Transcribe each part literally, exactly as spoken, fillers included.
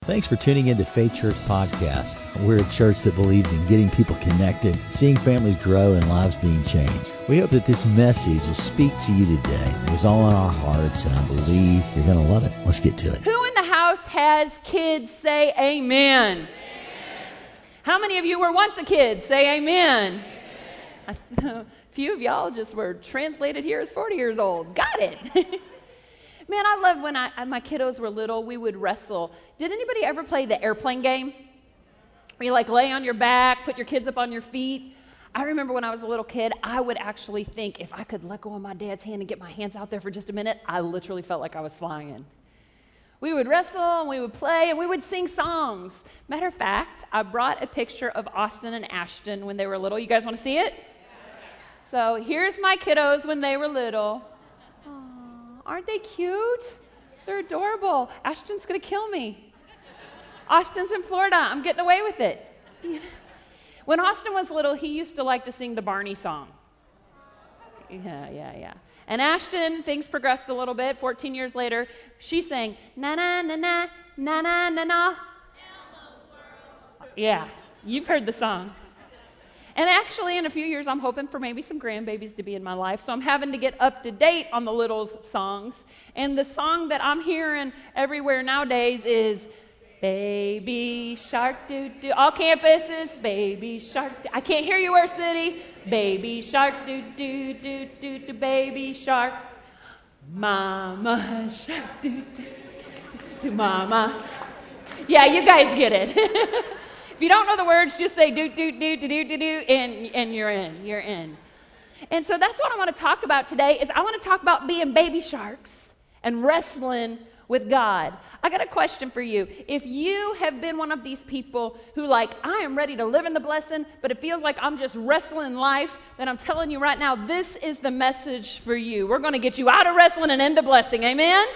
Thanks for tuning in to Faith Church Podcast. We're a church that believes in getting people connected, seeing families grow, and lives being changed. We hope that this message will speak to you today. It was all on our hearts, and I believe you're going to love it. Let's get to it. Who in the house has kids? Say amen. Amen. How many of you were once a kid? Say amen. Amen. A few of y'all just were translated here as forty years old. Got it. Man, I love when I, my kiddos were little, we would wrestle. Did anybody ever play the airplane game? Where you like lay on your back, put your kids up on your feet? I remember when I was a little kid, I would actually think if I could let go of my dad's hand and get my hands out there for just a minute, I literally felt like I was flying. We would wrestle and we would play and we would sing songs. Matter of fact, I brought a picture of Austin and Ashton when they were little. You guys want to see it? So here's my kiddos when they were little. Aren't they cute? They're adorable. Ashton's going to kill me. Austin's in Florida. I'm getting away with it. When Austin was little, he used to like to sing the Barney song. Yeah, yeah, yeah. And Ashton, things progressed a little bit. fourteen years later, she sang, na na na na, na na na na. Yeah, you've heard the song. And actually, in a few years, I'm hoping for maybe some grandbabies to be in my life. So I'm having to get up to date on the littles' songs. And the song that I'm hearing everywhere nowadays is Baby Shark Doo Doo. All campuses, Baby Shark Doo. I can't hear you, where city? Baby Shark Doo Doo Doo Doo Doo. Baby Shark. Mama Shark Doo Doo Doo. Mama. Yeah, you guys get it. If you don't know the words, just say do, do, do, do, do, do, do, and, and you're in, you're in. And so that's what I want to talk about today is I want to talk about being baby sharks and wrestling with God. I got a question for you. If you have been one of these people who like, I am ready to live in the blessing, but it feels like I'm just wrestling life, then I'm telling you right now, this is the message for you. We're going to get you out of wrestling and into blessing. Amen?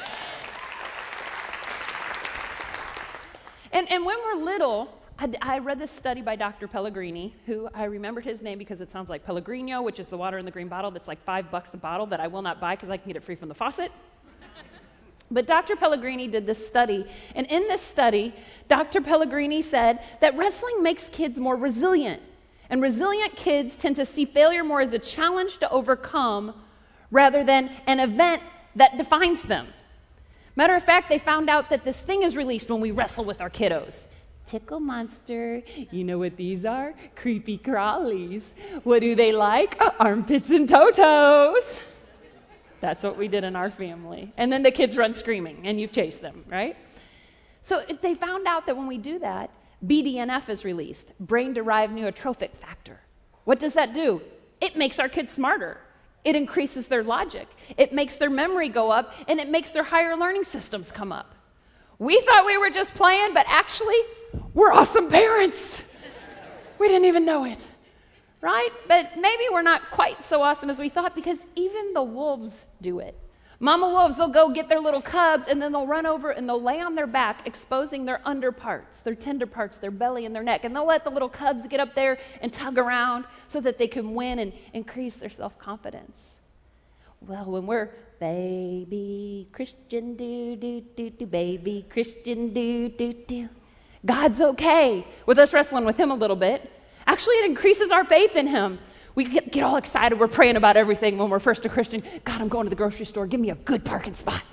And, and when we're little, I, I read this study by Doctor Pellegrini, who I remembered his name because it sounds like Pellegrino, which is the water in the green bottle that's like five bucks a bottle that I will not buy because I can get it free from the faucet. But Doctor Pellegrini did this study, and in this study, Doctor Pellegrini said that wrestling makes kids more resilient, and resilient kids tend to see failure more as a challenge to overcome rather than an event that defines them. Matter of fact, they found out that this thing is released when we wrestle with our kiddos. Tickle monster. You know what these are? Creepy crawlies. What do they like? Armpits and toe-toes. That's what we did in our family. And then the kids run screaming, and you've chased them, right? So if they found out that when we do that, B D N F is released, brain-derived neurotrophic factor. What does that do? It makes our kids smarter. It increases their logic. It makes their memory go up, and it makes their higher learning systems come up. We thought we were just playing, but actually, we're awesome parents. We didn't even know it, right? But maybe we're not quite so awesome as we thought because even the wolves do it. Mama wolves, they'll go get their little cubs, and then they'll run over and they'll lay on their back, exposing their under parts, their tender parts, their belly and their neck. And they'll let the little cubs get up there and tug around so that they can win and increase their self-confidence. Well, when we're baby Christian, do, do, do, do, baby Christian, do, do, do. God's okay with us wrestling with him a little bit. Actually, it increases our faith in him. We get, get all excited. We're praying about everything when we're first a Christian. God, I'm going to the grocery store. Give me a good parking spot.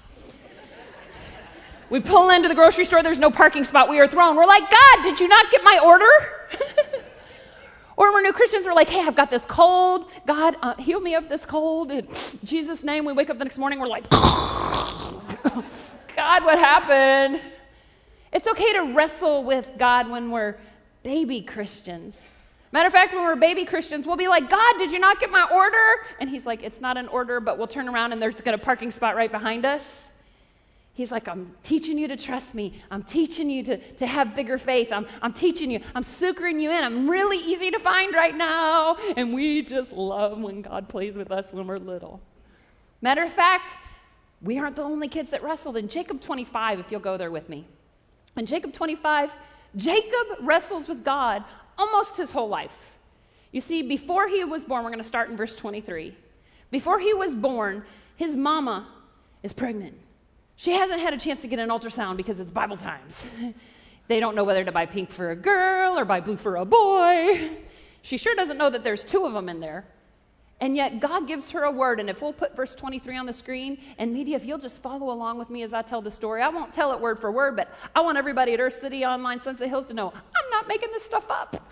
We pull into the grocery store. There's no parking spot. We are thrown. We're like, God, did you not get my order? Or when we're new Christians, we're like, hey, I've got this cold. God, uh, heal me of this cold. In Jesus' name, we wake up the next morning. We're like, God, what happened? It's okay to wrestle with God when we're baby Christians. Matter of fact, when we're baby Christians, we'll be like, God, did you not get my order? And he's like, it's not an order, but we'll turn around and there's got a parking spot right behind us. He's like, I'm teaching you to trust me. I'm teaching you to, to have bigger faith. I'm, I'm teaching you. I'm suckering you in. I'm really easy to find right now. And we just love when God plays with us when we're little. Matter of fact, we aren't the only kids that wrestled. In Jacob twenty-five, if you'll go there with me. In Jacob twenty-five, Jacob wrestles with God almost his whole life. You see, before he was born, we're going to start in verse twenty-three. Before he was born, his mama is pregnant. She hasn't had a chance to get an ultrasound because it's Bible times. They don't know whether to buy pink for a girl or buy blue for a boy. She sure doesn't know that there's two of them in there. And yet God gives her a word, and if we'll put verse twenty-three on the screen, and media, if you'll just follow along with me as I tell the story, I won't tell it word for word, but I want everybody at Earth City Online Sunset Hills to know I'm not making this stuff up.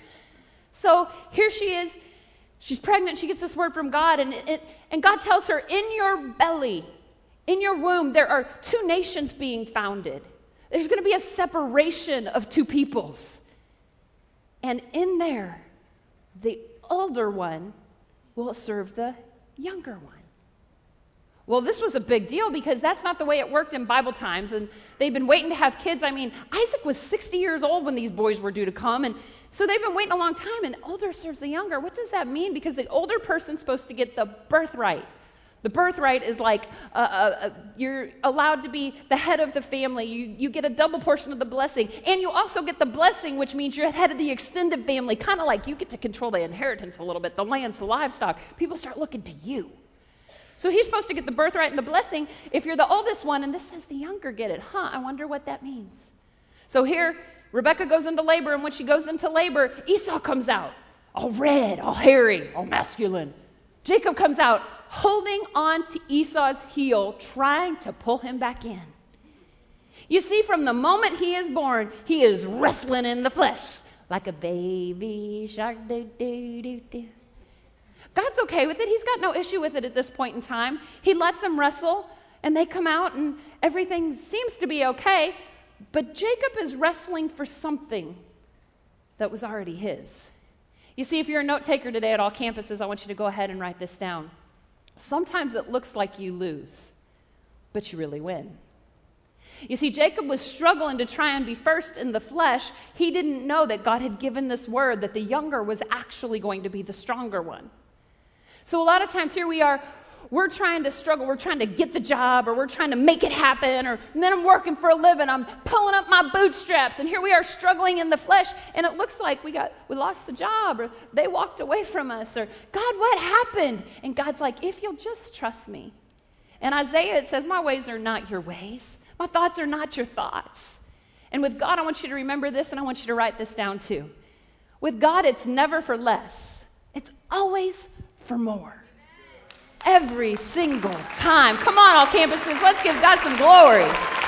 So here she is. She's pregnant. She gets this word from God, and, it, and God tells her, in your belly, in your womb, there are two nations being founded. There's going to be a separation of two peoples. And in there, the older one will serve the younger one. Well, this was a big deal because that's not the way it worked in Bible times, and they've been waiting to have kids. I mean, Isaac was sixty years old when these boys were due to come, and so they've been waiting a long time, and older serves the younger. What does that mean? Because the older person's supposed to get the birthright. The birthright is like uh, uh, you're allowed to be the head of the family. You, you get a double portion of the blessing. And you also get the blessing, which means you're head of the extended family, kind of like you get to control the inheritance a little bit, the lands, the livestock. People start looking to you. So he's supposed to get the birthright and the blessing if you're the oldest one, and this says the younger get it. Huh, I wonder what that means. So here, Rebecca goes into labor, and when she goes into labor, Esau comes out, all red, all hairy, all masculine. Jacob comes out holding on to Esau's heel, trying to pull him back in. You see, from the moment he is born, he is wrestling in the flesh like a baby shark. Do, do, do, do. God's okay with it. He's got no issue with it at this point in time. He lets them wrestle, and they come out, and everything seems to be okay. But Jacob is wrestling for something that was already his. You see, if you're a note taker today at all campuses, I want you to go ahead and write this down. Sometimes it looks like you lose, but you really win. You see, Jacob was struggling to try and be first in the flesh. He didn't know that God had given this word that the younger was actually going to be the stronger one. So a lot of times here we are, we're trying to struggle, we're trying to get the job, or we're trying to make it happen, or then I'm working for a living, I'm pulling up my bootstraps, and here we are struggling in the flesh, and it looks like we got we lost the job, or they walked away from us, or God, what happened? And God's like, if you'll just trust me. In Isaiah, it says, my ways are not your ways. My thoughts are not your thoughts. And with God, I want you to remember this, and I want you to write this down too. With God, it's never for less. It's always for more. Every single time. Come on, all campuses, let's give God some glory.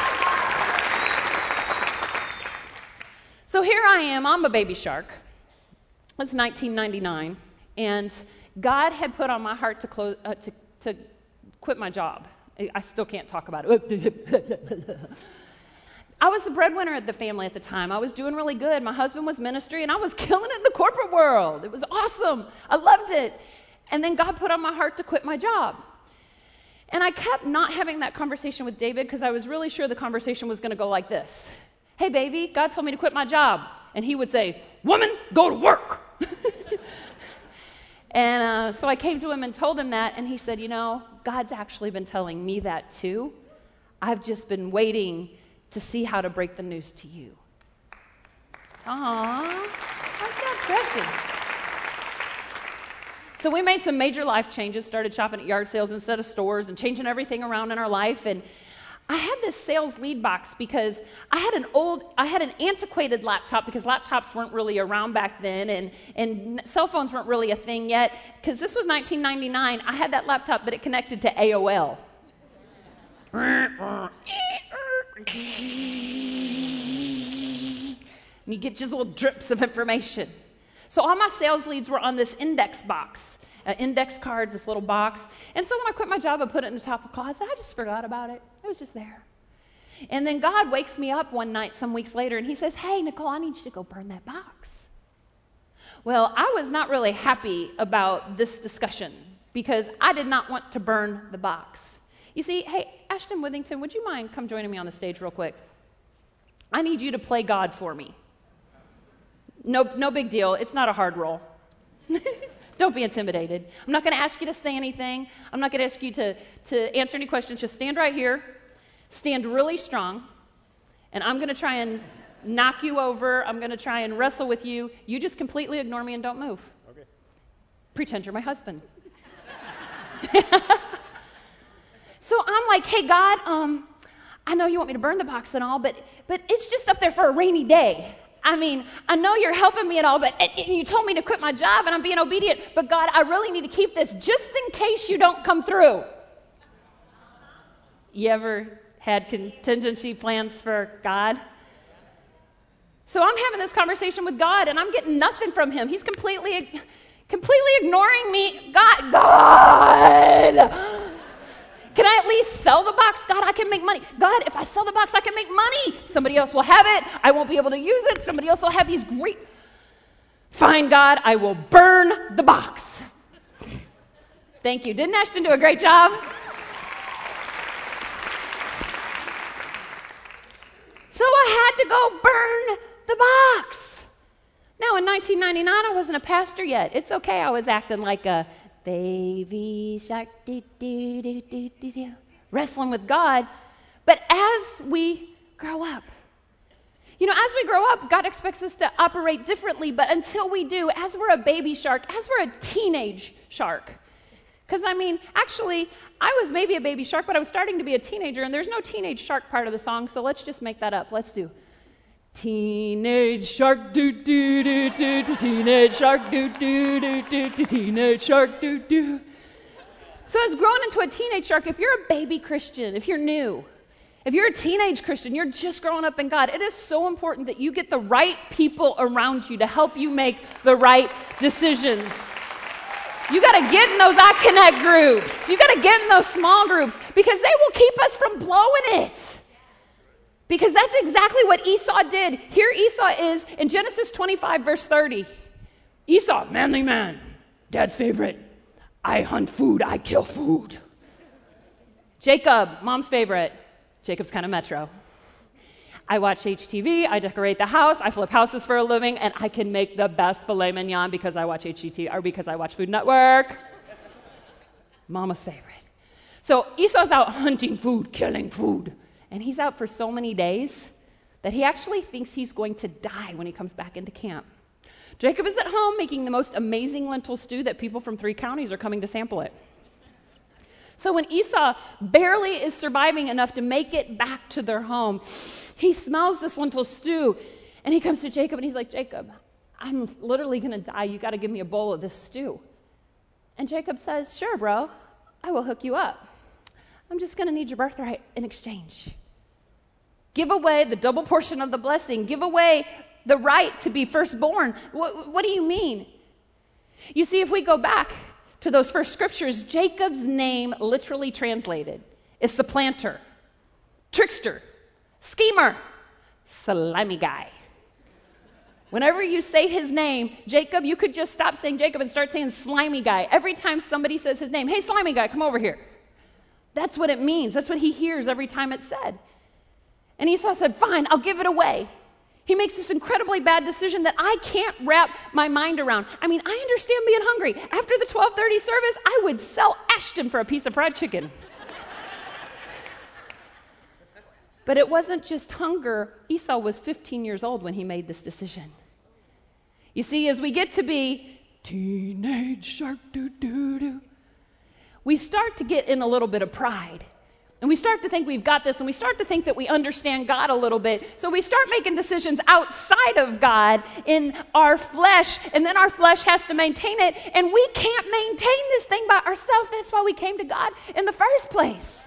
So here I am, I'm a baby shark. It's nineteen ninety-nine, and God had put on my heart to, close, uh, to, to quit my job. I still can't talk about it. I was the breadwinner of the family at the time. I was doing really good. My husband was ministry, and I was killing it in the corporate world. It was awesome. I loved it. And then God put on my heart to quit my job. And I kept not having that conversation with David because I was really sure the conversation was going to go like this. Hey, baby, God told me to quit my job. And he would say, woman, go to work. And uh, so I came to him and told him that, and he said, you know, God's actually been telling me that too. I've just been waiting to see how to break the news to you. Aww, that's so precious. So we made some major life changes, started shopping at yard sales instead of stores and changing everything around in our life. And I had this sales lead box because I had an old, I had an antiquated laptop because laptops weren't really around back then, and, and cell phones weren't really a thing yet. Because this was nineteen ninety-nine, I had that laptop, but it connected to A O L. And you get just little drips of information. So all my sales leads were on this index box, uh, index cards, this little box. And so when I quit my job, I put it in the top of the closet. I just forgot about it. It was just there. And then God wakes me up one night some weeks later, and he says, hey, Nicole, I need you to go burn that box. Well, I was not really happy about this discussion because I did not want to burn the box. You see, hey, Ashton Withington, would you mind come joining me on the stage real quick? I need you to play God for me. No, no big deal. It's not a hard role. Don't be intimidated. I'm not going to ask you to say anything. I'm not going to ask you to, to answer any questions. Just stand right here. Stand really strong. And I'm going to try and knock you over. I'm going to try and wrestle with you. You just completely ignore me and don't move. Okay. Pretend you're my husband. So I'm like, hey, God, um, I know you want me to burn the box and all, but but it's just up there for a rainy day. I mean, I know you're helping me and all, but and you told me to quit my job and I'm being obedient. But God, I really need to keep this just in case you don't come through. You ever had contingency plans for God? So I'm having this conversation with God and I'm getting nothing from him. He's completely, completely ignoring me. God, God! Can I at least sell the box? God, I can make money. God, if I sell the box, I can make money. Somebody else will have it. I won't be able to use it. Somebody else will have these great... Fine, God, I will burn the box. Thank you. Didn't Ashton do a great job? So I had to go burn the box. Now, in nineteen ninety-nine, I wasn't a pastor yet. It's okay. I was acting like a baby shark, do, do, do, do, do, do, wrestling with God. But as we grow up, you know, as we grow up, God expects us to operate differently. But until we do, as we're a baby shark, as we're a teenage shark, because, I mean, actually, I was maybe a baby shark, but I was starting to be a teenager, and there's no teenage shark part of the song, so let's just make that up. Let's do teenage shark, do do do do do, teenage shark, do do do do do, teenage shark, do do. So as growing into a teenage shark, if you're a baby Christian, if you're new, if you're a teenage Christian, you're just growing up in God, it is so important that you get the right people around you to help you make the right decisions. You got to get in those I Connect groups. You got to get in those small groups because they will keep us from blowing it. Because that's exactly what Esau did. Here Esau is in Genesis twenty-five, verse thirty. Esau, manly man, dad's favorite. I hunt food, I kill food. Jacob, mom's favorite. Jacob's kind of metro. I watch H T V, I decorate the house, I flip houses for a living, and I can make the best filet mignon because I watch H G T V, or because I watch Food Network. Mama's favorite. So Esau's out hunting food, killing food. And he's out for so many days that he actually thinks he's going to die when he comes back into camp. Jacob is at home making the most amazing lentil stew that people from three counties are coming to sample it. So when Esau barely is surviving enough to make it back to their home, he smells this lentil stew, and he comes to Jacob, and he's like, Jacob, I'm literally going to die. You got to give me a bowl of this stew. And Jacob says, sure, bro, I will hook you up. I'm just going to need your birthright in exchange. Give away the double portion of the blessing. Give away the right to be firstborn. What, what do you mean? You see, if we go back to those first scriptures, Jacob's name literally translated is supplanter, trickster, schemer, slimy guy. Whenever you say his name, Jacob, you could just stop saying Jacob and start saying slimy guy. Every time somebody says his name, hey, slimy guy, come over here. That's what it means. That's what he hears every time it's said. And Esau said, fine, I'll give it away. He makes this incredibly bad decision that I can't wrap my mind around. I mean, I understand being hungry. After the twelve thirty service, I would sell Ashton for a piece of fried chicken. But it wasn't just hunger. Esau was fifteen years old when he made this decision. You see, as we get to be teenage shark doo-doo-doo, we start to get in a little bit of pride. And we start to think we've got this, and we start to think that we understand God a little bit. So we start making decisions outside of God in our flesh, and then our flesh has to maintain it, and we can't maintain this thing by ourselves. That's why we came to God in the first place.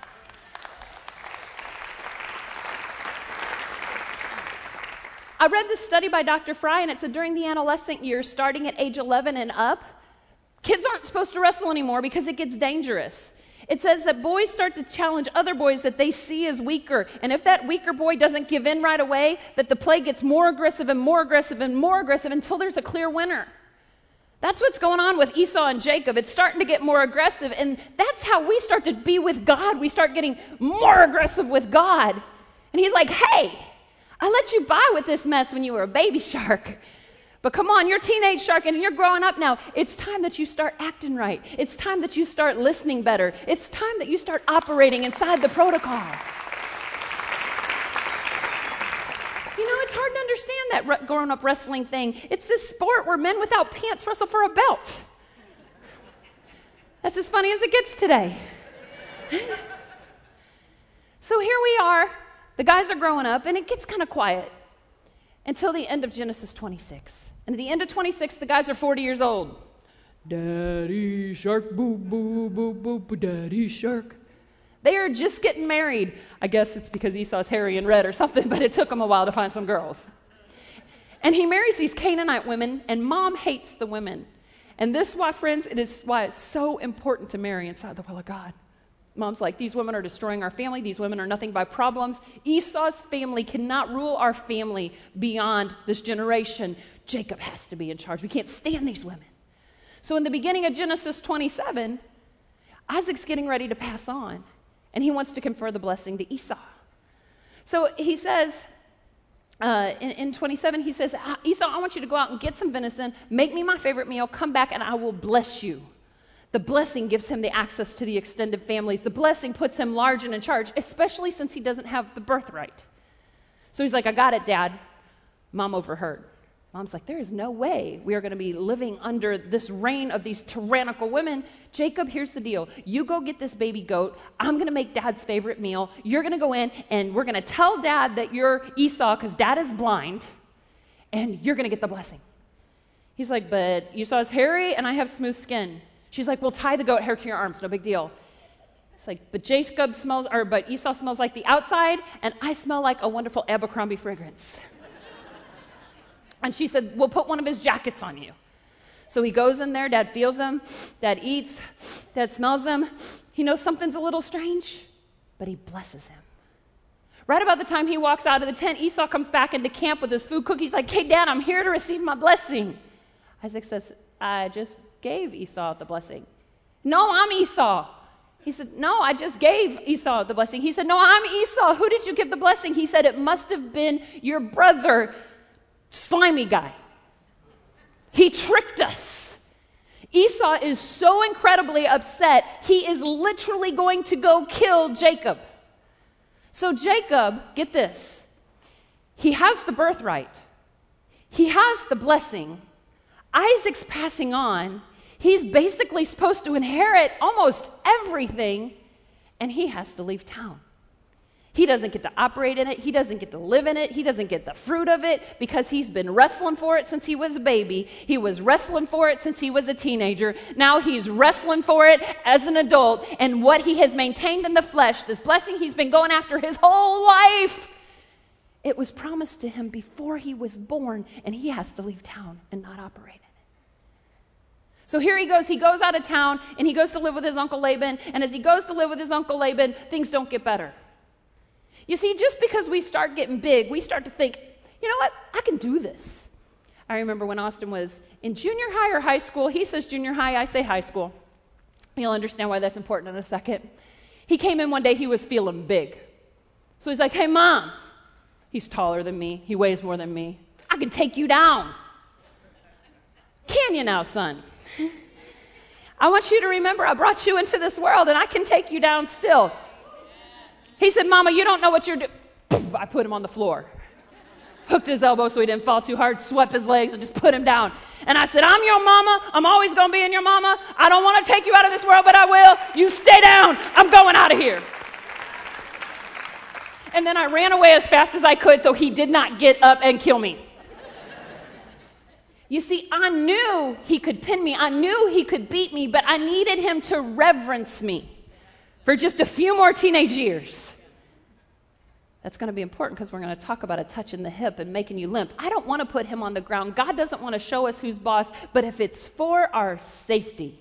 I read this study by Doctor Fry, and it said during the adolescent years, starting at age eleven and up, kids aren't supposed to wrestle anymore because it gets dangerous. It says that boys start to challenge other boys that they see as weaker. And if that weaker boy doesn't give in right away, that the play gets more aggressive and more aggressive and more aggressive until there's a clear winner. That's what's going on with Esau and Jacob. It's starting to get more aggressive. And that's how we start to be with God. We start getting more aggressive with God. And he's like, hey, I let you by with this mess when you were a baby shark. But come on, you're a teenage shark and you're growing up now. It's time that you start acting right. It's time that you start listening better. It's time that you start operating inside the protocol. You know, it's hard to understand that re- growing up wrestling thing. It's this sport where men without pants wrestle for a belt. That's as funny as it gets today. So here we are. The guys are growing up, and it gets kind of quiet until the end of Genesis twenty-six. And at the end of twenty-six, the guys are forty years old. Daddy shark, boo, boo, boo, boo, boo, daddy shark. They are just getting married. I guess it's because Esau's hairy and red or something, but it took him a while to find some girls. And he marries these Canaanite women, and mom hates the women. And this is why, friends, it is why it's so important to marry inside the will of God. Mom's like, these women are destroying our family. These women are nothing but problems. Esau's family cannot rule our family beyond this generation. Jacob has to be in charge. We can't stand these women. So in the beginning of Genesis twenty-seven, Isaac's getting ready to pass on, and he wants to confer the blessing to Esau. So he says, uh, in, in twenty-seven, he says, Esau, I want you to go out and get some venison, make me my favorite meal, come back, and I will bless you. The blessing gives him the access to the extended families. The blessing puts him large and in charge, especially since he doesn't have the birthright. So he's like, I got it, Dad. Mom overheard. Mom's like, there is no way we are going to be living under this reign of these tyrannical women. Jacob, here's the deal. You go get this baby goat. I'm going to make Dad's favorite meal. You're going to go in, and we're going to tell Dad that you're Esau because Dad is blind, and you're going to get the blessing. He's like, but Esau's hairy, and I have smooth skin. She's like, well, tie the goat hair to your arms. No big deal. It's like, but Jacob smells, or but Esau smells like the outside, and I smell like a wonderful Abercrombie fragrance. And she said, we'll put one of his jackets on you. So he goes in there. Dad feels him. Dad eats. Dad smells him. He knows something's a little strange, but he blesses him. Right about the time he walks out of the tent, Esau comes back into camp with his food cooked. He's like, hey, Dad, I'm here to receive my blessing. Isaac says, I just gave Esau the blessing. No, I'm Esau. He said, no, I just gave Esau the blessing. He said, no, I'm Esau. Who did you give the blessing? He said, it must have been your brother, slimy guy. He tricked us. Esau is so incredibly upset, he is literally going to go kill Jacob. So Jacob, get this, he has the birthright. He has the blessing. Isaac's passing on. He's basically supposed to inherit almost everything, and he has to leave town. He doesn't get to operate in it. He doesn't get to live in it. He doesn't get the fruit of it because he's been wrestling for it since he was a baby. He was wrestling for it since he was a teenager. Now he's wrestling for it as an adult. And what he has maintained in the flesh, this blessing he's been going after his whole life, it was promised to him before he was born, and he has to leave town and not operate in it. So here he goes. He goes out of town, and he goes to live with his Uncle Laban. And as he goes to live with his Uncle Laban, things don't get better. You see, just because we start getting big, we start to think, you know what, I can do this. I remember when Austin was in junior high or high school. He says junior high, I say high school. You'll understand why that's important in a second. He came in one day, he was feeling big. So he's like, hey, Mom. He's taller than me. He weighs more than me. I can take you down. Can you now, son? I want you to remember I brought you into this world, and I can take you down still. He said, Mama, you don't know what you're doing. I put him on the floor. Hooked his elbow so he didn't fall too hard, swept his legs, and just put him down. And I said, I'm your mama. I'm always going to be in your mama. I don't want to take you out of this world, but I will. You stay down. I'm going out of here. And then I ran away as fast as I could so he did not get up and kill me. You see, I knew he could pin me. I knew he could beat me, but I needed him to reverence me for just a few more teenage years. That's going to be important because we're going to talk about a touch in the hip and making you limp. I don't want to put him on the ground. God doesn't want to show us who's boss, but if it's for our safety.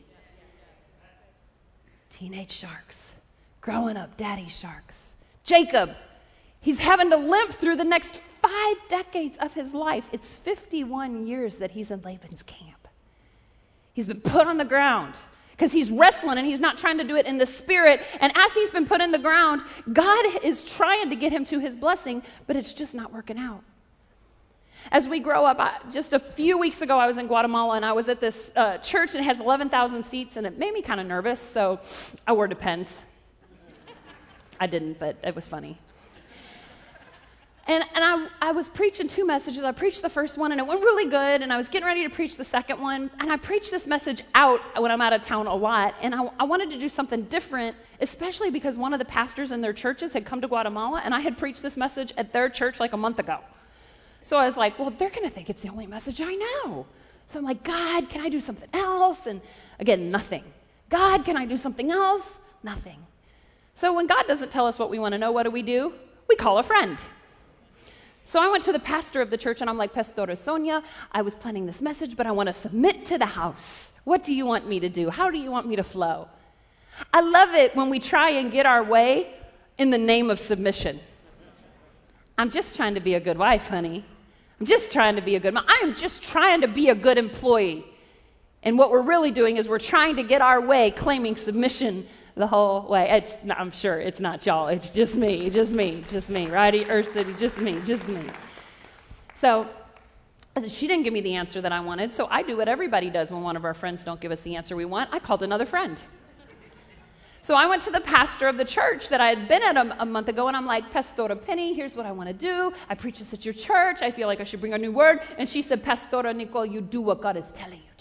Teenage sharks, growing up daddy sharks. Jacob, he's having to limp through the next five decades of his life. It's fifty-one years that he's in Laban's camp. He's been put on the ground because he's wrestling and he's not trying to do it in the spirit. And as he's been put in the ground, God is trying to get him to his blessing, but it's just not working out. As we grow up, I, just a few weeks ago, I was in Guatemala, and I was at this uh, church, and it has eleven thousand seats, and it made me kind of nervous, so I wore Depends. I didn't, but it was funny. And, and I, I was preaching two messages. I preached the first one, and it went really good, and I was getting ready to preach the second one, and I preached this message out when I'm out of town a lot, and I, I wanted to do something different, especially because one of the pastors in their churches had come to Guatemala, and I had preached this message at their church like a month ago. So I was like, well, they're going to think it's the only message I know. So I'm like, God, can I do something else? And again, nothing. God, can I do something else? Nothing. So when God doesn't tell us what we want to know, what do we do? We call a friend. So I went to the pastor of the church, and I'm like, Pastora Sonia, I was planning this message, but I want to submit to the house. What do you want me to do? How do you want me to flow? I love it when we try and get our way in the name of submission. I'm just trying to be a good wife, honey. I'm just trying to be a good mom. I am just trying to be a good employee. And what we're really doing is we're trying to get our way, claiming submission the whole way. It's, I'm sure it's not y'all. It's just me, just me, just me, right? Earth City, just me, just me. So she didn't give me the answer that I wanted, so I do what everybody does when one of our friends don't give us the answer we want. I called another friend. So I went to the pastor of the church that I had been at a, a month ago, and I'm like, Pastora Penny, here's what I want to do. I preach this at your church. I feel like I should bring a new word. And she said, Pastora Nicole, you do what God is telling you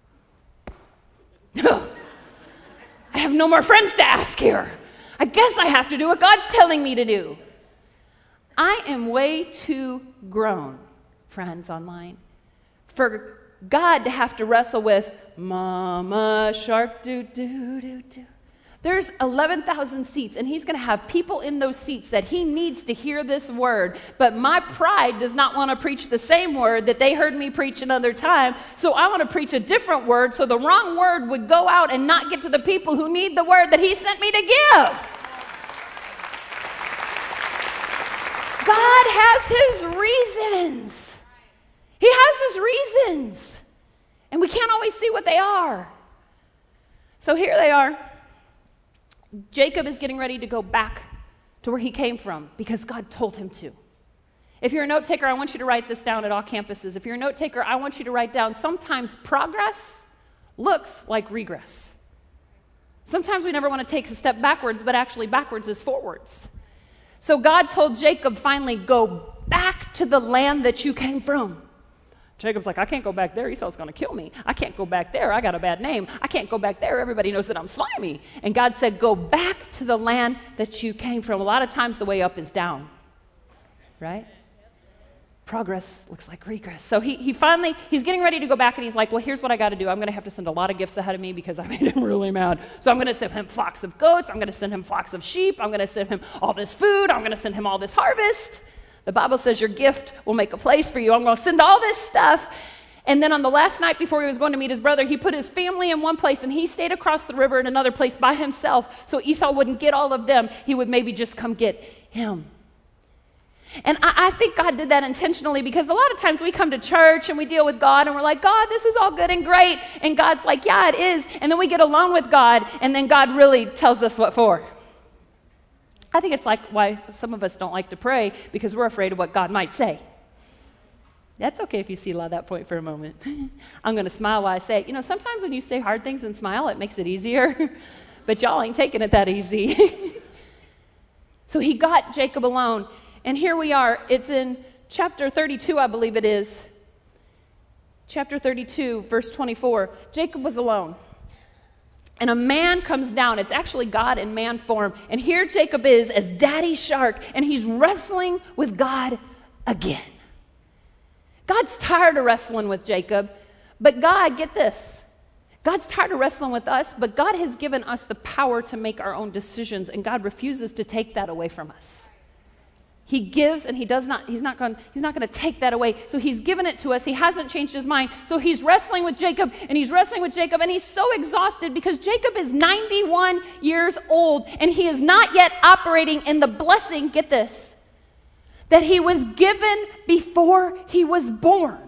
to do. I have no more friends to ask here. I guess I have to do what God's telling me to do. I am way too grown, friends online, for God to have to wrestle with Mama Shark, do, do, do, do. There's eleven thousand seats, and he's going to have people in those seats that he needs to hear this word. But my pride does not want to preach the same word that they heard me preach another time. So I want to preach a different word so the wrong word would go out and not get to the people who need the word that he sent me to give. God has his reasons. He has his reasons. And we can't always see what they are. So here they are. Jacob is getting ready to go back to where he came from because God told him to. If you're a note taker, I want you to write this down at all campuses. If you're a note taker, I want you to write down sometimes progress looks like regress. Sometimes we never want to take a step backwards, but actually backwards is forwards. So God told Jacob finally, go back to the land that you came from. Jacob's like, I can't go back there. Esau's going to kill me. I can't go back there. I got a bad name. I can't go back there. Everybody knows that I'm slimy. And God said, go back to the land that you came from. A lot of times the way up is down, right? Progress looks like regress. So he, he finally, he's getting ready to go back, and he's like, well, here's what I got to do. I'm going to have to send a lot of gifts ahead of me because I made him really mad. So I'm going to send him flocks of goats. I'm going to send him flocks of sheep. I'm going to send him all this food. I'm going to send him all this harvest. The Bible says your gift will make a place for you. I'm going to send all this stuff. And then on the last night before he was going to meet his brother, he put his family in one place, and he stayed across the river in another place by himself so Esau wouldn't get all of them. He would maybe just come get him. And I, I think God did that intentionally because a lot of times we come to church and we deal with God and we're like, God, this is all good and great. And God's like, yeah, it is. And then we get alone with God, and then God really tells us what for. I think it's like why some of us don't like to pray because we're afraid of what God might say. That's okay if you see that point for a moment. I'm going to smile while I say it. You know, sometimes when you say hard things and smile, it makes it easier. But y'all ain't taking it that easy. So he got Jacob alone. And here we are. It's in chapter thirty-two, I believe it is. Chapter thirty-two, verse twenty-four. Jacob was alone. And a man comes down. It's actually God in man form. And here Jacob is as daddy shark, and he's wrestling with God again. God's tired of wrestling with Jacob, but God, get this, God's tired of wrestling with us, but God has given us the power to make our own decisions, and God refuses to take that away from us. He gives, and he does not, he's not going, he's not going to take that away. So he's given it to us. He hasn't changed his mind. So he's wrestling with Jacob, and he's wrestling with Jacob, and he's so exhausted because Jacob is ninety-one years old, and he is not yet operating in the blessing, get this, that he was given before he was born.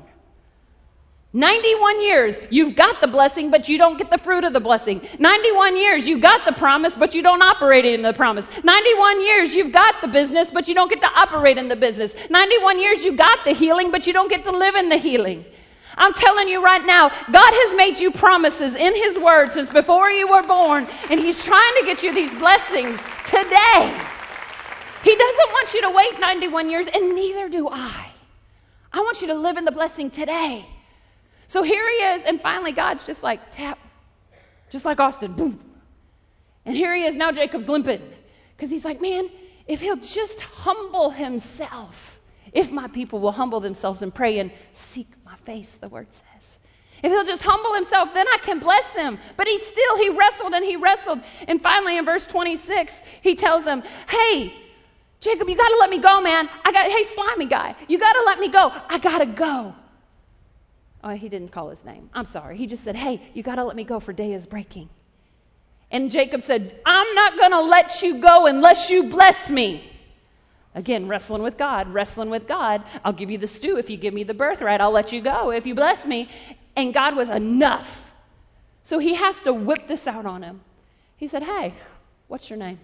ninety-one years, you've got the blessing, but you don't get the fruit of the blessing. ninety-one years, you've got the promise, but you don't operate in the promise. ninety-one years, you've got the business, but you don't get to operate in the business. ninety-one years, you got the healing, but you don't get to live in the healing. I'm telling you right now, God has made you promises in his word since before you were born, and he's trying to get you these blessings today. He doesn't want you to wait ninety-one years, and neither do I. I want you to live in the blessing today. So here he is, and finally God's just like, tap, just like Austin, boom. And here he is, now Jacob's limping. Because he's like, man, if he'll just humble himself, if my people will humble themselves and pray and seek my face, the word says. If he'll just humble himself, then I can bless him. But he still, he wrestled and he wrestled. And finally in verse twenty-six, he tells him, hey, Jacob, you got to let me go, man. I got, hey, slimy guy, you got to let me go. I got to go. Oh, he didn't call his name. I'm sorry. He just said, hey, you got to let me go, for day is breaking. And Jacob said, I'm not going to let you go unless you bless me. Again, wrestling with God, wrestling with God. I'll give you the stew if you give me the birthright. I'll let you go if you bless me. And God was enough. So he has to whip this out on him. He said, hey, what's your name?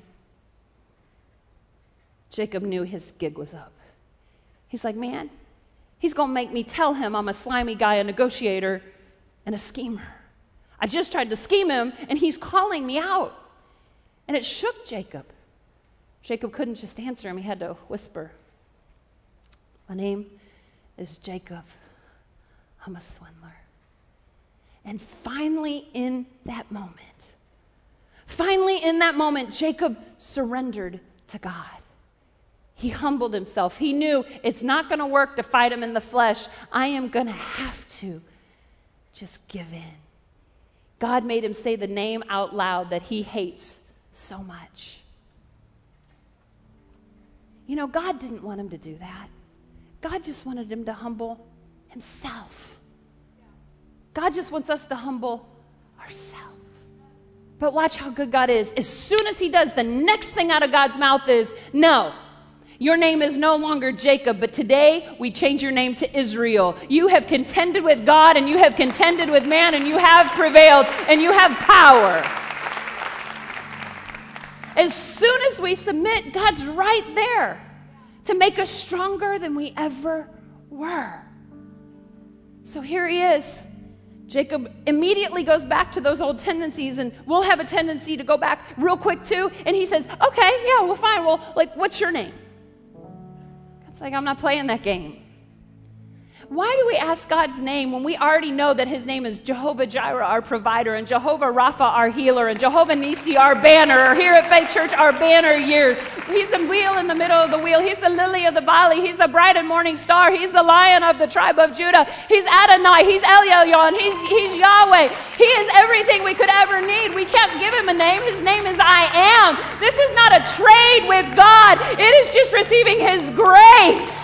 Jacob knew his gig was up. He's like, man, he's going to make me tell him I'm a slimy guy, a negotiator, and a schemer. I just tried to scheme him, and he's calling me out. And it shook Jacob. Jacob couldn't just answer him. He had to whisper, my name is Jacob. I'm a swindler. And finally in that moment, finally in that moment, Jacob surrendered to God. He humbled himself. He knew it's not going to work to fight him in the flesh. I am going to have to just give in. God made him say the name out loud that he hates so much. You know, God didn't want him to do that. God just wanted him to humble himself. God just wants us to humble ourselves. But watch how good God is. As soon as he does, the next thing out of God's mouth is, no, your name is no longer Jacob, but today we change your name to Israel. You have contended with God, and you have contended with man, and you have prevailed, and you have power. As soon as we submit, God's right there to make us stronger than we ever were. So here he is. Jacob immediately goes back to those old tendencies, and we'll have a tendency to go back real quick too. And he says, okay, yeah, well, fine. Well, like, what's your name? It's like, I'm not playing that game. Why do we ask God's name when we already know that his name is Jehovah Jireh, our provider, and Jehovah Rapha, our healer, and Jehovah Nissi, our banner, or here at Faith Church, our banner years? He's the wheel in the middle of the wheel. He's the lily of the valley. He's the bright and morning star. He's the lion of the tribe of Judah. He's Adonai. He's El Elyon. He's, he's Yahweh. He is everything we could ever need. We can't give him a name. His name is I am. This is not a trade with God. It is just receiving his grace.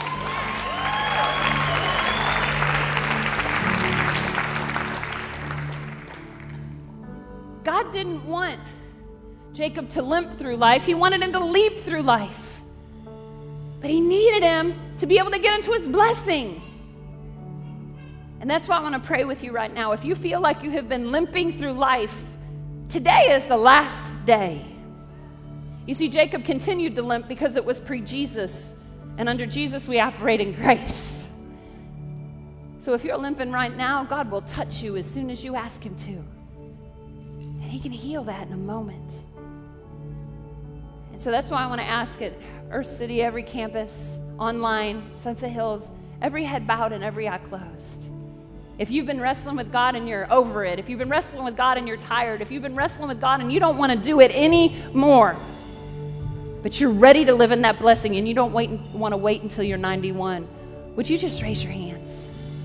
God didn't want Jacob to limp through life. He wanted him to leap through life. But he needed him to be able to get into his blessing. And that's why I want to pray with you right now. If you feel like you have been limping through life, today is the last day. You see, Jacob continued to limp because it was pre-Jesus. And under Jesus, we operate in grace. So if you're limping right now, God will touch you as soon as you ask him to. He can heal that in a moment. And so that's why I want to ask at Earth City, every campus, online, Sunset Hills, every head bowed and every eye closed. If you've been wrestling with God and you're over it, if you've been wrestling with God and you're tired, if you've been wrestling with God and you don't want to do it anymore, but you're ready to live in that blessing and you don't wait, want to wait until you're ninety-one, would you just raise your hands?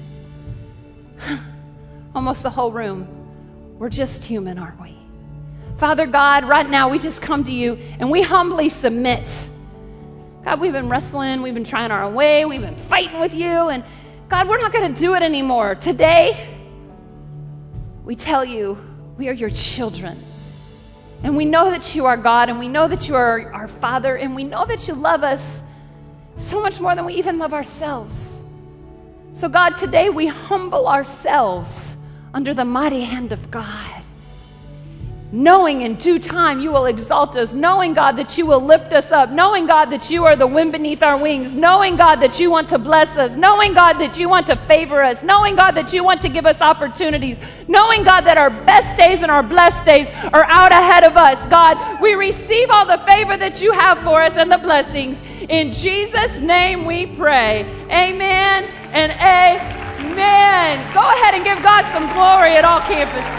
Almost the whole room. We're just human, aren't we? Father God, right now we just come to you and we humbly submit. God, we've been wrestling, we've been trying our own way, we've been fighting with you, and God, we're not going to do it anymore. Today, we tell you we are your children. And we know that you are God, and we know that you are our Father, and we know that you love us so much more than we even love ourselves. So God, today we humble ourselves under the mighty hand of God. knowing in due time you will exalt us, knowing, God, that you will lift us up, knowing, God, that you are the wind beneath our wings, knowing, God, that you want to bless us, knowing, God, that you want to favor us, knowing, God, that you want to give us opportunities, knowing, God, that our best days and our blessed days are out ahead of us. God, we receive all the favor that you have for us and the blessings. In Jesus' name we pray. Amen and amen. Go ahead and give God some glory at all campuses.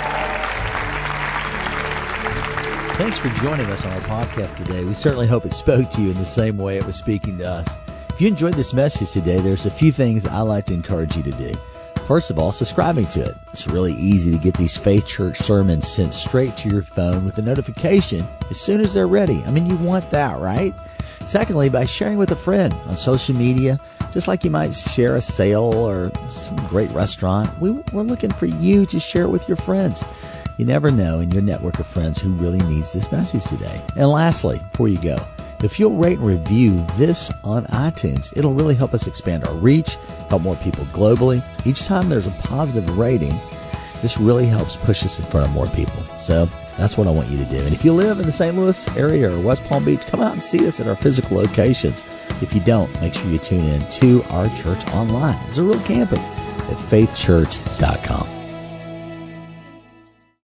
Thanks for joining us on our podcast today. We certainly hope it spoke to you in the same way it was speaking to us. If you enjoyed this message today, there's a few things I like to encourage you to do. First of all, subscribing to it. It's really easy to get these Faith Church sermons sent straight to your phone with a notification as soon as they're ready. I mean, you want that, right? Secondly, by sharing with a friend on social media, just like you might share a sale or some great restaurant, we, we're looking for you to share it with your friends. You never know in your network of friends who really needs this message today. And lastly, before you go, if you'll rate and review this on iTunes, it'll really help us expand our reach, help more people globally. Each time there's a positive rating, this really helps push us in front of more people. So that's what I want you to do. And if you live in the Saint Louis area or West Palm Beach, come out and see us at our physical locations. If you don't, make sure you tune in to our church online. It's a real campus at faith church dot com.